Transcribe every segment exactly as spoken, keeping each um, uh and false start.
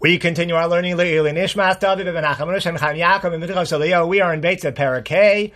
We continue our learning. We are in Beitza Parakeh,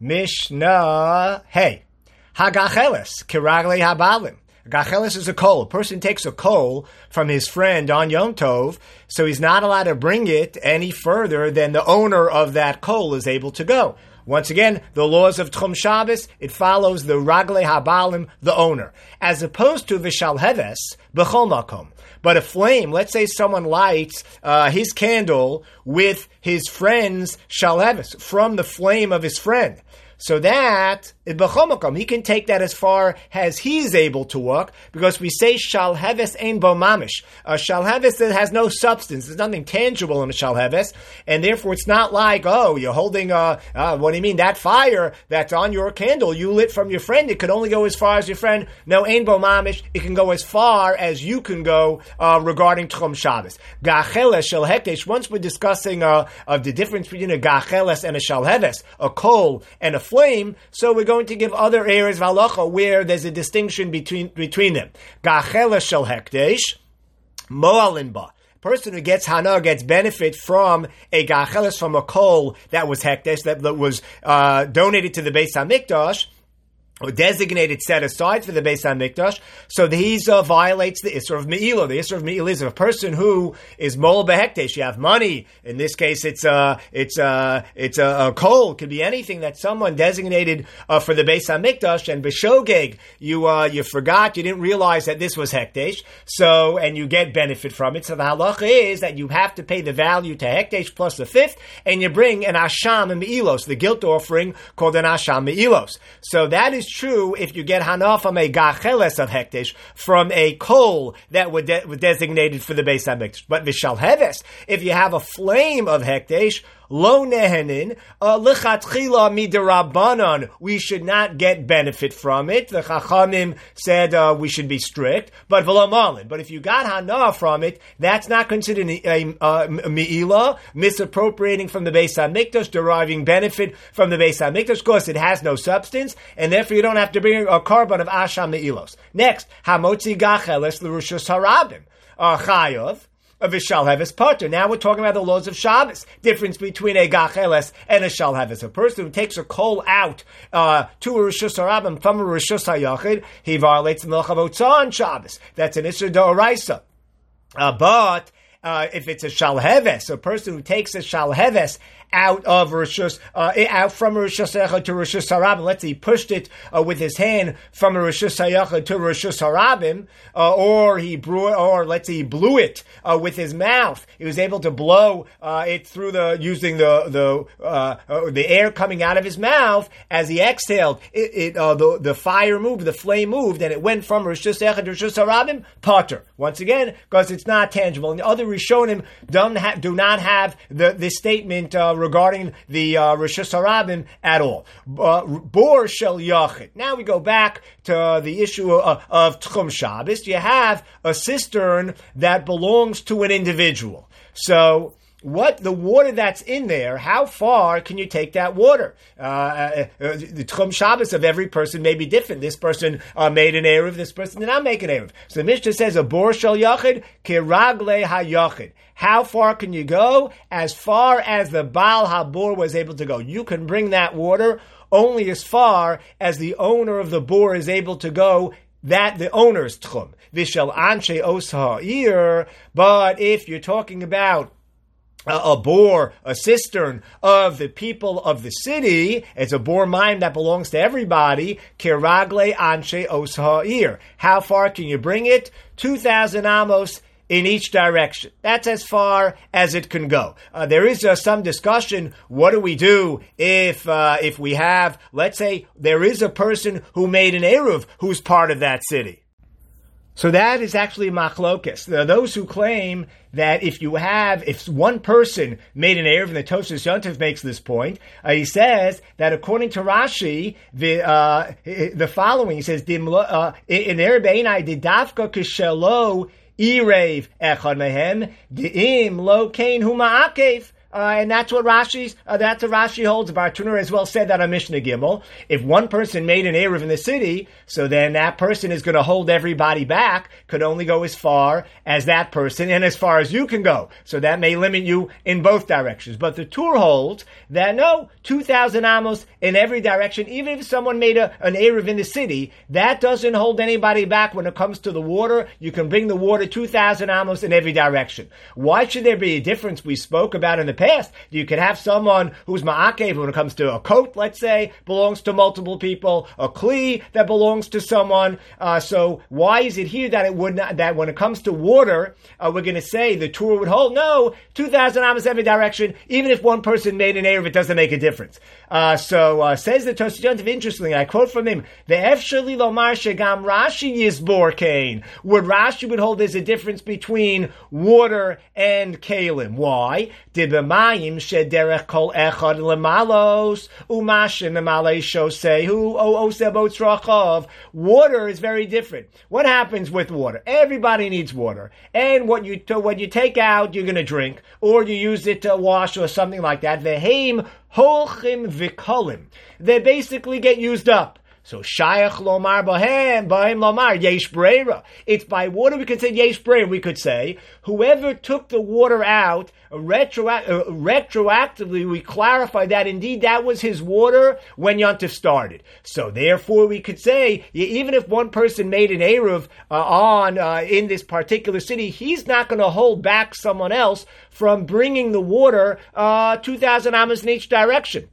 Mishnah Hey. Hagacheles, Kiragle Habalim. Gacheles is a coal. A person takes a coal from his friend on Yom Tov, so he's not allowed to bring it any further than the owner of that coal is able to go. Once again, the laws of Tchum Shabbos, it follows the Ragle Habalim, the owner, as opposed to Vishal Heves, B'chol Makom. But a flame, let's say someone lights uh, his candle with his friend's Shalheves, from the flame of his friend. So that, he can take that as far as he's able to walk, because we say shalheves ein bo mamish. A shalheves that has no substance. There's nothing tangible in a shalheves, and therefore it's not like, oh, you're holding, uh, uh, what do you mean, that fire that's on your candle you lit from your friend, it could only go as far as your friend. No, ein bo mamish, it can go as far as you can go uh, regarding Tchum Shabbos. Gacheles shel hekdesh, once we're discussing uh, of the difference between a gacheles and a shalheves, a coal and a flame, so we're going to give other areas of halacha where there's a distinction between between them. Gacheles shel hekdesh, mo'alin ba. Person who gets hana gets benefit from a gacheles, from a coal that was hekdesh, that, that was uh, donated to the Beis HaMikdash, or designated, set aside for the Beis HaMikdash, so that he uh, violates the Isser of Me'ilah. The Isser of Me'ilah is a person who is mol behekdesh. You have money. In this case, it's uh, it's uh, it's a, a coal. It could be anything that someone designated uh, for the Beis HaMikdash. And b'shogeg, you uh, you forgot, you didn't realize that this was hekdesh. So, and you get benefit from it. So the halacha is that you have to pay the value to hekdesh plus a fifth, and you bring an asham and me'ilos, the guilt offering called an asham me'ilos. So that is true if you get hana from a gacheles of hekdesh, from a coal that was, de- was designated for the Beis HaMikdash. But v'shal heves, if you have a flame of hekdesh, lo nehenin, lichatchila midirabanan, we should not get benefit from it. The Chachamim said uh, we should be strict, but v'lo malin. But if you got hana from it, that's not considered a, a, a me'ilah, misappropriating from the Beis HaMikdash, deriving benefit from the Beis HaMikdash, because it has no substance, and therefore you don't have to bring a carbon of asham me'ilos. Next, hamotzi gacheles l'rushus harabim, uh, chayav, of a shalheves pater. Now we're talking about the laws of Shabbos. Difference between a gacheles and a shalheves. A person who takes a coal out uh, to a rishus harabim from a rishus hayachid, he violates the milcha v'otzah on Shabbos. That's an issur d'oraisa. Uh, but uh, if it's a shalheves, a person who takes a shalheves out of Rishus, uh, out from Rishus Hayachid to Rishus Harabim. Let's say he pushed it uh, with his hand from Rishus Hayachid to Rishus Harabim, uh, or he blew, or let's say he blew it uh, with his mouth. He was able to blow uh, it through the using the the uh, uh, the air coming out of his mouth as he exhaled. It, it uh, the the fire moved, the flame moved, and it went from Rishus Hayachid to Rishus Harabim. Pater, once again, because it's not tangible. And the other Rishonim don't ha- do not have the the statement Uh, regarding the uh, Rishus Harabim at all. Uh, Bor shel yachid. Now we go back to uh, the issue of, of Tchum Shabbos. You have a cistern that belongs to an individual. So what the water that's in there, how far can you take that water? Uh, uh, uh, the Tchum Shabbos of every person may be different. This person uh, made an Eruv, this person did not make an Eruv. So the Mishnah says, a bor shel yachid, kiragle hayachid. How far can you go? As far as the Baal Habor was able to go. You can bring that water only as far as the owner of the bor is able to go, that the owner's Tchum. Vishal anshe os ha'ir. But if you're talking about a, a bor, a cistern of the people of the city, it's a bor mine that belongs to everybody, kiragle anshe os ha'ir. How far can you bring it? two thousand amos in each direction. That's as far as it can go. Uh, there is uh, some discussion. What do we do if uh, if we have, let's say, there is a person who made an Eruv who's part of that city? So that is actually machlokes. There are those who claim that if you have, if one person made an Eruv, and the Tosfos Yontif makes this point, uh, he says that according to Rashi, the uh, the following, he says, in Eruv Einai didavka kishelo Irev echad mehem de'im lo kain hu ma'akev Uh, and that's what Rashi's, uh, that's what Rashi holds. Bartuner as well said that on Mishnah Gimel. If one person made an Eruv in the city, so then that person is going to hold everybody back, could only go as far as that person and as far as you can go. So that may limit you in both directions. But the Tur holds that no, two thousand amos in every direction, even if someone made a, an Eruv in the city, that doesn't hold anybody back when it comes to the water. You can bring the water two thousand amos in every direction. Why should there be a difference we spoke about in the past? You could have someone who's ma'akev when it comes to a coat, let's say, belongs to multiple people, a kli that belongs to someone. Uh, so why is it here that it would not, that when it comes to water, uh, we're going to say the Torah would hold, no, two thousand amos every direction, even if one person made an Eruv, it doesn't make a difference. Uh, so uh, says the Tosfos Yontif, interestingly, I quote from him, Ve'efshali lomar shegam Rashi yisbor kain. Would Rashi would hold there's a difference between water and kalim. Why? Dibamayim shederech kol echad lemalos umashin lemalei shosehu o osebot rachov. Water is very different. What happens with water? Everybody needs water, and what you what you take out, you're going to drink, or you use it to wash or something like that. Veheim holchim v'kolim. They basically get used up. So shayach lomar bahem, bahem lomar yesh breira. It's by water we could say yesh breira. We could say whoever took the water out retroact- uh, retroactively, we clarify that indeed that was his water when Yontif started. So therefore, we could say even if one person made an eruv uh, on uh, in this particular city, he's not going to hold back someone else from bringing the water uh, two thousand amos in each direction.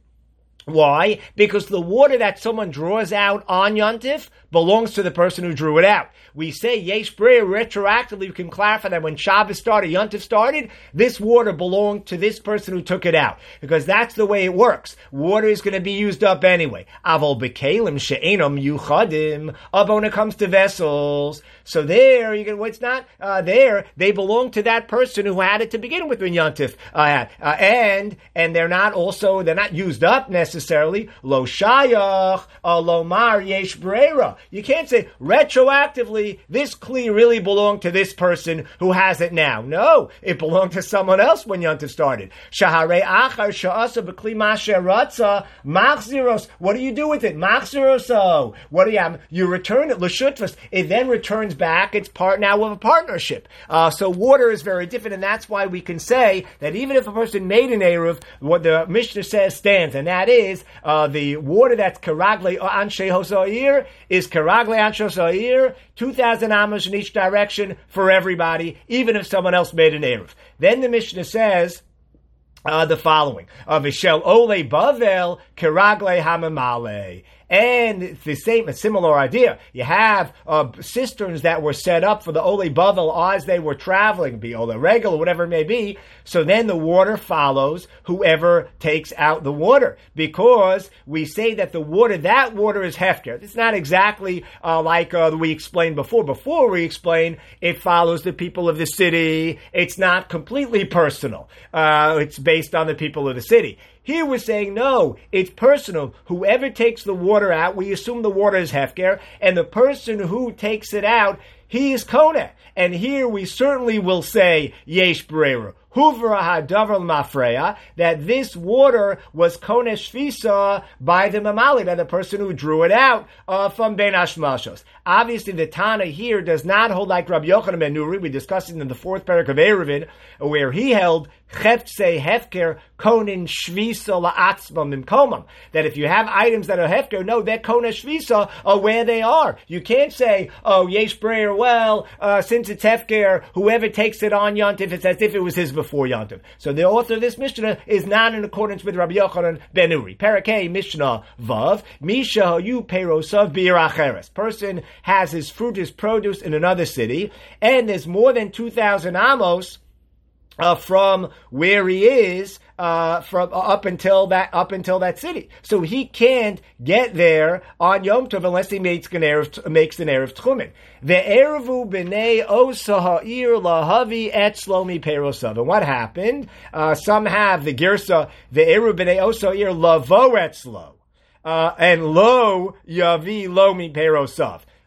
Why? Because the water that someone draws out on Yontif belongs to the person who drew it out. We say yesh breira retroactively. We can clarify that when Shabbos started, Yontif started, this water belonged to this person who took it out, because that's the way it works. Water is going to be used up anyway. Avol bekalim she'enom yuchadim. But when it comes to vessels, so there you can. What's not uh, there? They belong to that person who had it to begin with when Yontif uh, had, uh, and and they're not also they're not used up necessarily. Lo shayach uh, lomar yesh breira. You can't say retroactively this kli really belonged to this person who has it now. No, it belonged to someone else when Yontif started. Shaharei achar sha'asa b'kli masher ratza machziros. What do you do with it? Machziroso. What do you have? You return it l'shutvas. It then returns back. It's part now of a partnership. Uh, so water is very different, and that's why we can say that even if a person made an eruv, what the Mishnah says stands, and that is uh, the water that's karagle anshe hosair is karagle anshe hosair, two thousand amos in each direction for everybody, even if someone else made an eruv. Then the Mishnah says uh, the following: of Vishel ole bavel karagle hamamale. And it's the same, a similar idea. You have uh, cisterns that were set up for the Ole Bavel as they were traveling, be Ole Regel or whatever it may be. So then the water follows whoever takes out the water, because we say that the water, that water is hefker. It's not exactly uh, like uh, we explained before. Before we explained it follows the people of the city. It's not completely personal. Uh, it's based on the people of the city. Here we're saying, no, it's personal. Whoever takes the water out, we assume the water is hefker, and the person who takes it out, he is koneh. And here we certainly will say, yesh breira. Huvra hadavar mafreya, that this water was koneh shvisa by the mamali, by the person who drew it out uh, from ben hashmashos. Obviously, the Tana here does not hold like Rabbi Yochanan ben Nuri. We discussed it in the fourth parak of Eruvin, where he held cheftse hefker konin shvisa la'atzmam imkomam. That if you have items that are hefker, no, they're koneh shvisa are where they are. You can't say, oh, yesh breira, well, uh, since it's hefker, whoever takes it on Yontif, it's as if it was his before Yontif. So the author of this Mishnah is not in accordance with Rabbi Yochanan ben Nuri. Parakei Mishnah Vav, Misha yu perosav bir acheres. Person has his fruit, his produce in another city, and there's more than two thousand amos Uh, from where he is, uh, from uh, up until that up until that city, so he can't get there on Yom Tov unless he makes an erev makes an erev tchumen. The erevu b'nei osa ha'ir lahavi etzlomi perosav. And what happened? Uh, some have the girsa the erev b'nei osa ha'ir lavo etzlo, uh, and lo yavi lo mi perosav.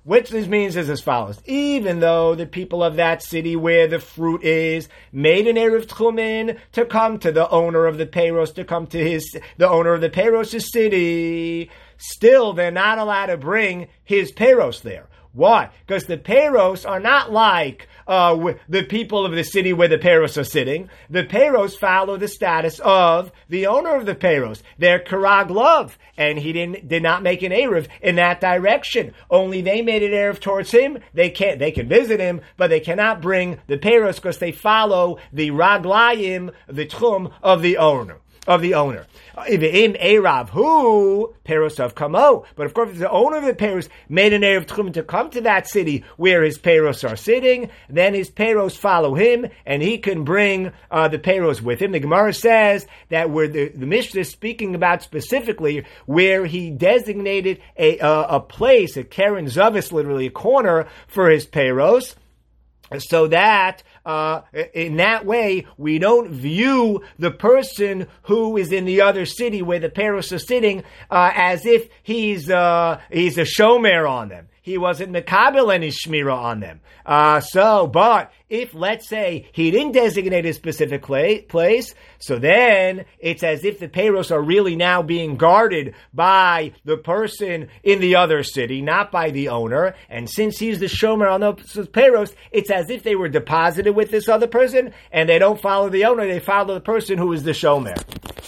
Which this means is as follows. Even though the people of that city where the fruit is made an Erev Tchumen to come to the owner of the Peiros, to come to his, the owner of the Peiros' city, still they're not allowed to bring his Peiros there. Why? Because the Peiros are not like uh, the people of the city where the Peiros are sitting. The Peiros follow the status of the owner of the Peiros. They're Karag Love, and he didn't did not make an Erev in that direction. Only they made an Erev towards him. They can't. They can visit him, but they cannot bring the Peiros because they follow the Raglayim, the Tchum of the owner. Of the owner. Im Erav, who Peiros of Kamo. But of course, if the owner of the Peiros made an Erev Tchumen to come to that city where his Peiros are sitting, then his Peiros follow him, and he can bring uh, the Peiros with him. The Gemara says that where the, the Mishnah is speaking about specifically where he designated a, a, a place, a Keren Zavis, literally a corner for his Peiros, so that uh, in that way we don't view the person who is in the other city where the Peiros are sitting uh, as if he's uh, he's a shomer on them. He wasn't mekabel any shmira on them. Uh, so, but if, let's say, he didn't designate a specific play, place, so then it's as if the Peiros are really now being guarded by the person in the other city, not by the owner. And since he's the shomer on those Peiros, it's as if they were deposited with this other person, and they don't follow the owner, they follow the person who is the shomer.